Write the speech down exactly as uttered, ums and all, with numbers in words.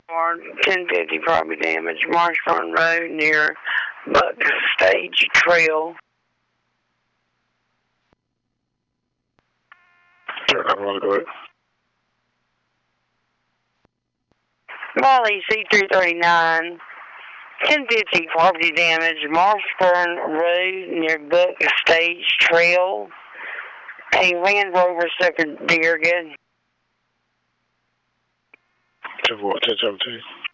ten fifty property damage, Marshburn Road near Buck Stage Trail. Molly C three thirty-nine, ten fifty property damage, Marshburn Road near Buck Stage Trail. A Land Rover sucker deer, good. ten seventeen.